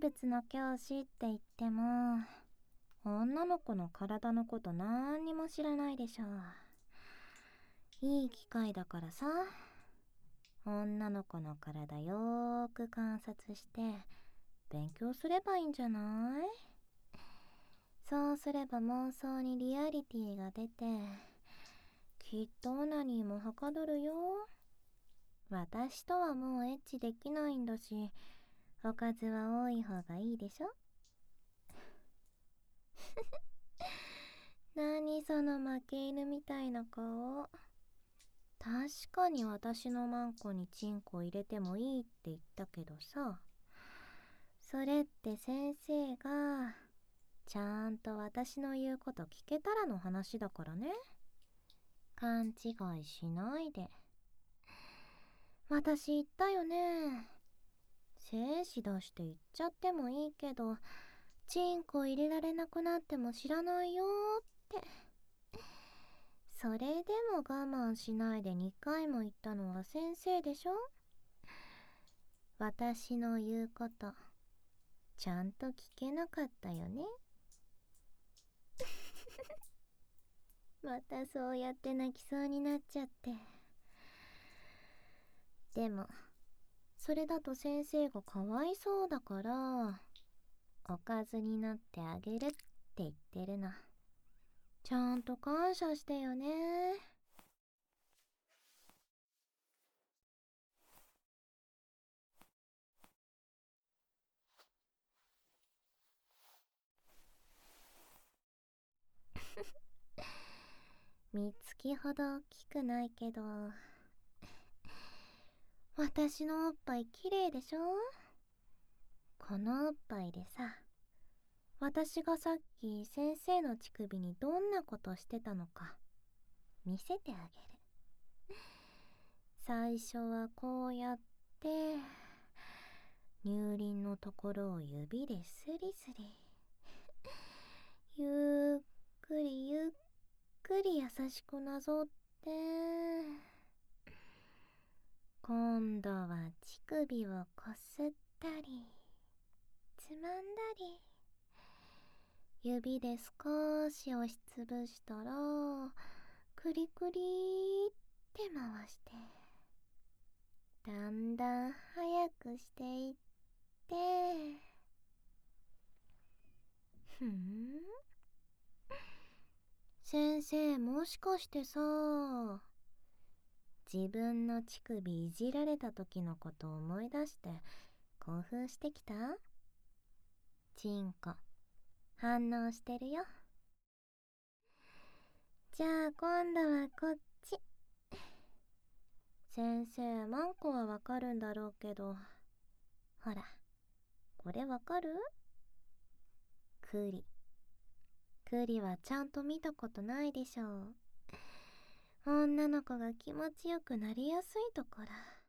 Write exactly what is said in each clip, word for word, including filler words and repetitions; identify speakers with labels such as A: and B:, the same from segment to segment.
A: 物の教師って言っても、女の子の体のことなんにも知らないでしょ。いい機会だからさ、女の子の体よーく観察して勉強すればいいんじゃない？そうすれば妄想にリアリティが出て、きっとオナニーもはかどるよ。私とはもうエッチできないんだし、おかずは多い方がいいでしょ。何その負け犬みたいな顔。確かに私のマンコにチンコ入れてもいいって言ったけどさ、それって先生がちゃんと私の言うこと聞けたらの話だからね。勘違いしないで。私言ったよね。精子出して言っちゃってもいいけど、チンコ入れられなくなっても知らないよって。それでも我慢しないでにかいも言ったのは先生でしょ。私の言うことちゃんと聞けなかったよね。またそうやって泣きそうになっちゃって。でもそれだと先生がかわいそうだから、おかずになってあげるって言ってるの。ちゃんと感謝してよね。三月ほど大きくないけど、私のおっぱいきれいでしょ。このおっぱいでさ、私がさっき先生の乳首にどんなことしてたのか見せてあげる。最初はこうやって乳輪のところを指でスリスリ、ゆっくりゆっくり優しくなぞって、今度は乳首をこすったりつまんだり、指で少し押しつぶしたらクリクリって回して、だんだん速くしていって、ふん、先生もしかしてさ、自分の乳首いじられた時のことを思い出して興奮してきた？チンコ反応してるよ。じゃあ今度はこっち。先生マンコはわかるんだろうけど、ほらこれわかる？クリ。クリはちゃんと見たことないでしょう。女の子が気持ちよくなりやすいところ。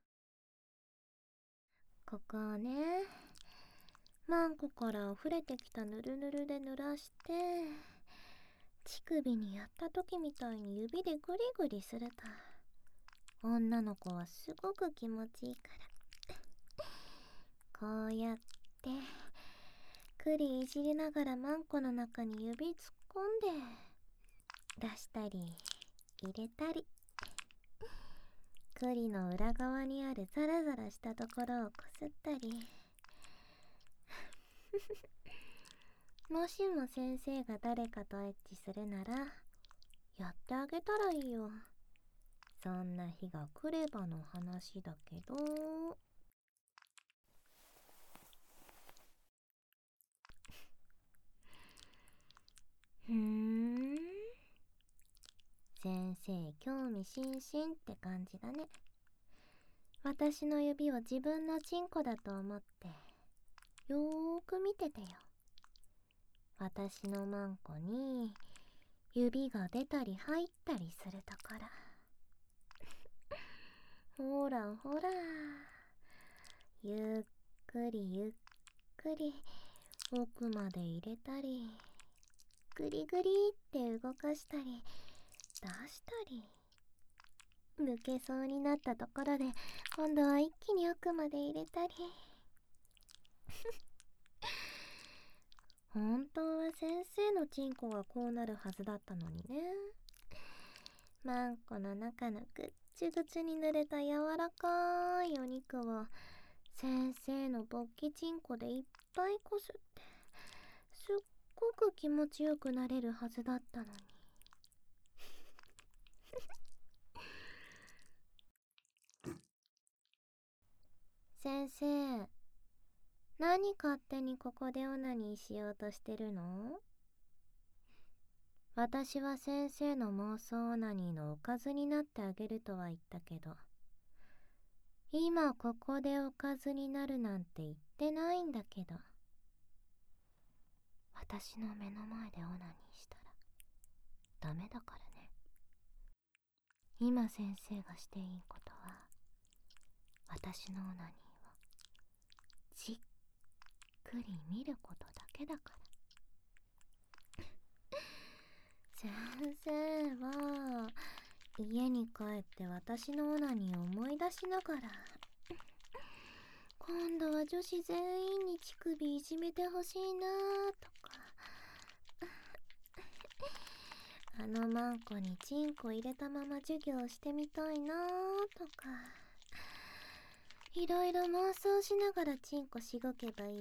A: ここをね、マンコから溢れてきたぬるぬるで濡らして、乳首にやった時みたいに指でグリグリすると、女の子はすごく気持ちいいから。こうやってクリいじりながらマンコの中に指突っ込んで出したり入れたり、クリの裏側にあるザラザラしたところをこすったり。もしも先生が誰かとエッチするならやってあげたらいいよ。そんな日が来ればの話だけど。ふーん、先生興味津々って感じだね。私の指を自分のチンコだと思ってよーく見ててよ。私のマンコに指が出たり入ったりするところ。ほらほら、ゆっくりゆっくり奥まで入れたり、グリグリって動かしたり出したり、抜けそうになったところで今度は一気に奥まで入れたり。 本当は先生のチンコがこうなるはずだったのにね。マンコの中のぐっちぐちに濡れた柔らかいお肉を先生の勃起チンコでいっぱいこすってすっごく気持ちよくなれるはずだったのに。先生、何勝手にここでオナニーしようとしてるの？私は先生の妄想オナニーのおかずになってあげるとは言ったけど、今ここでおかずになるなんて言ってないんだけど。私の目の前でオナニーしたらダメだからね。今先生がしていいことは、私のオナニーをじっくり見ることだけだから。先生は家に帰って私のオナニーを思い出しながら、今度は女子全員に乳首いじめてほしいなとか、あのマンコにチンコ入れたまま授業してみたいなとか、いろいろ妄想しながらチンコしごけばいいよ。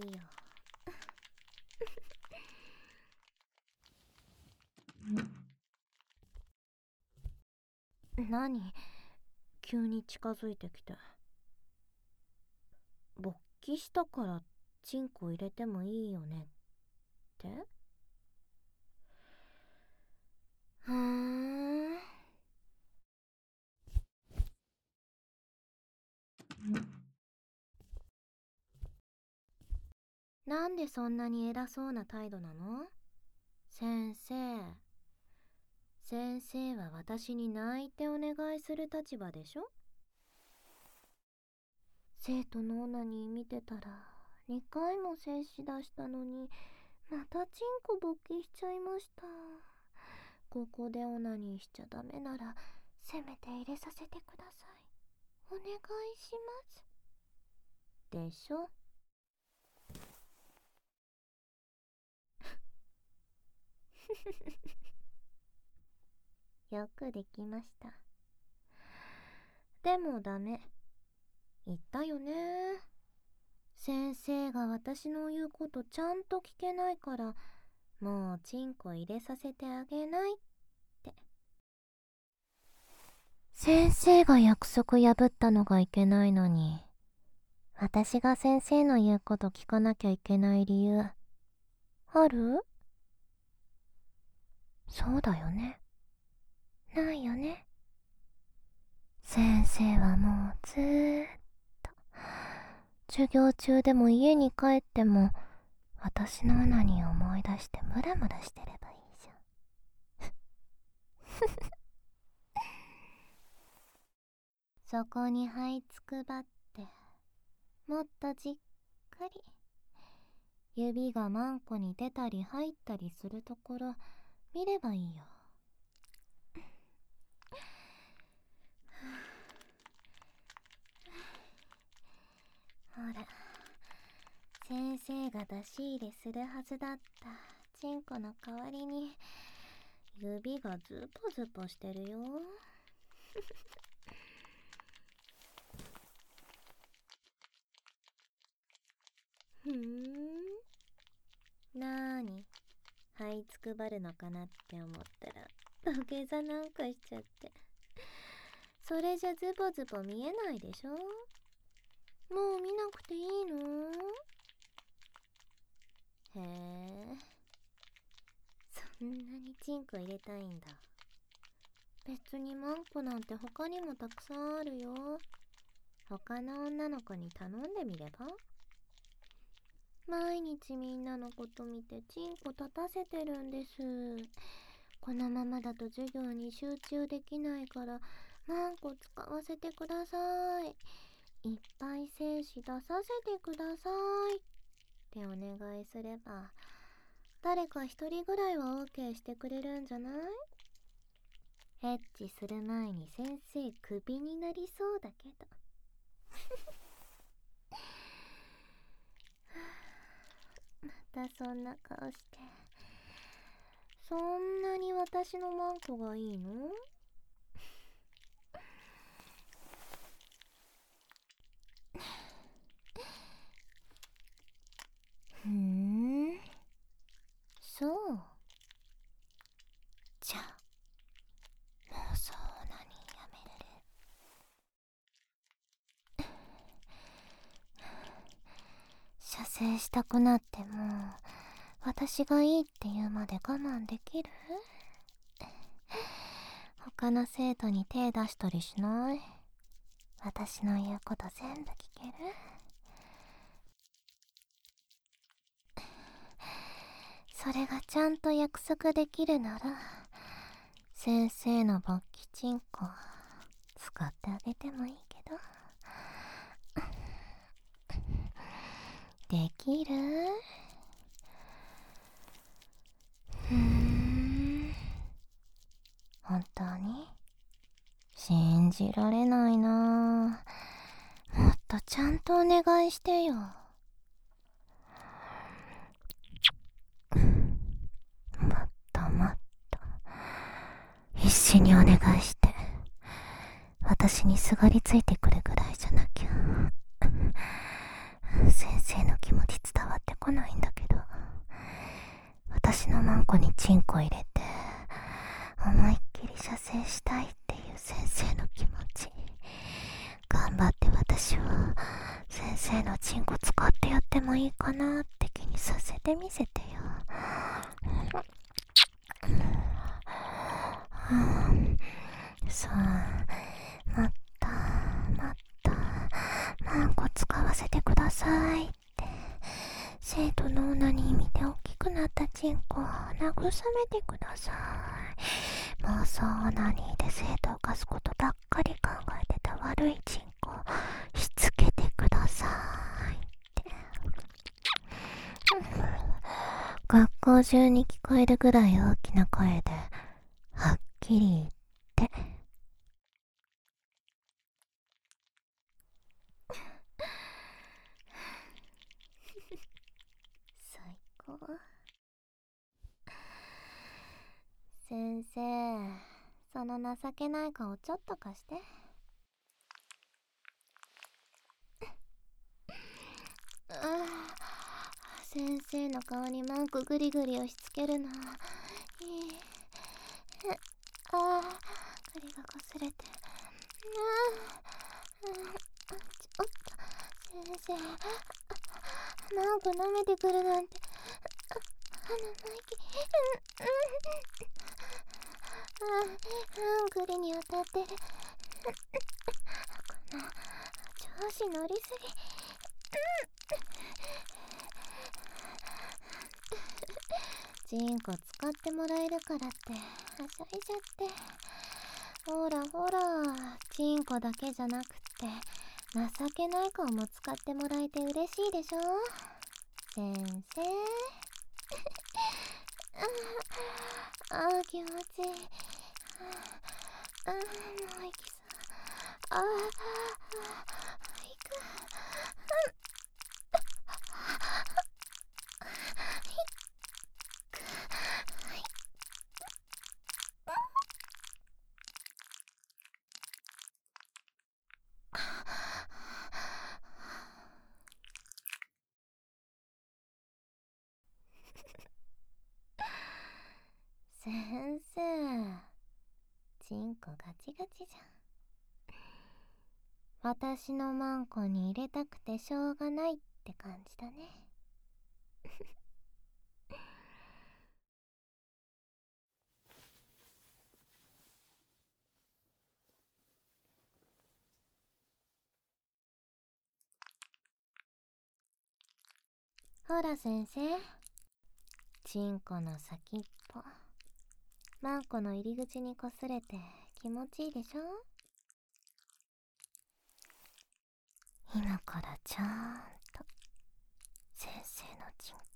A: 何？急に近づいてきて。勃起したからチンコ入れてもいいよねって？ふーん。なんでそんなに偉そうな態度なの？先生。先生は私に泣いてお願いする立場でしょ？生徒のオナニー見てたらにかいも精子出したのにまたチンコ勃起しちゃいました。ここでオナニーしちゃダメならせめて入れさせてください。お願いします。でしょ？よくできました。でもダメ。言ったよね。先生が私の言うことちゃんと聞けないからもうチンコ入れさせてあげないって。先生が約束破ったのがいけないのに、私が先生の言うこと聞かなきゃいけない理由ある？そうだよね。ないよね。先生はもうずーっと授業中でも家に帰っても私のオナニーを思い出してムラムラしてればいいじゃん。そこに這いつくばってもっとじっくり指がマンコに出たり入ったりするところ見ればいいよ。ほら、先生が出し入れするはずだったチンコの代わりに指がズポズポしてるよ。ふーん。なーに、這いつくばるのかなって思ったら土下座なんかしちゃって。それじゃズボズボ見えないでしょ？もう見なくていいの？へえ、そんなにチンコ入れたいんだ。別にマンコなんて他にもたくさんあるよ。他の女の子に頼んでみれば？毎日みんなのこと見てチンコ立たせてるんです。このままだと授業に集中できないからマンコ使わせてください。いっぱい精子出させてくださいってお願いすれば誰か一人ぐらいは OK してくれるんじゃない？エッチする前に先生クビになりそうだけど。またそんな顔して。そんなに私のマンコがいいの？ふーん、そう。じゃあもうそうなにやめる。射精したくなっても私がいいって言うまで我慢できる？他の生徒に手出したりしない？私の言うこと全部聞ける？それがちゃんと約束できるなら先生の勃起チンコ使ってあげてもいいけど。できる？ふーん、本当に？信じられないなぁ。もっとちゃんとお願いしてよ。もっともっと必死にお願いして私にすがりついてくるぐらいじゃなきゃ先生の気持ち伝わってこないんだけど、私のマンコにチンコ入れて思いっきり射精したいっていう先生の気持ち、頑張って私は先生のチンコ使ってやってもいいかなって気にさせてみせてよ。そう、もっともっとマンコ使わせてくださいって生徒のオナニー見て大きくなったチンコを慰めてください。妄想オナニーで生徒を犯すことばっかり考えてた悪いチンコをしつけてくださいって、学校中に聞こえるぐらい大きな声ではっきり言って。最高。先生、その情けない顔ちょっと貸して。ああ、先生の顔にマンコグリグリ押し付けるのいい。ああ、栗がこすれて。ああ、ちょっと先生、マンコ舐めてくるなんて生意気。ああ、栗に当たってる。この調子乗りすぎ。チンコ使ってもらえるからってはしゃいじゃって。ほらほら、チンコだけじゃなくって情けない顔も使ってもらえて嬉しいでしょ先生。ああ、気持ちいい。ああ、もう行きそう。ああ、行く。先生、チンコガチガチじゃん。私のマンコに入れたくてしょうがないって感じだね。ほら先生、チンコの先っぽマンコの入り口にこすれて気持ちいいでしょ。今からちゃんと先生のチン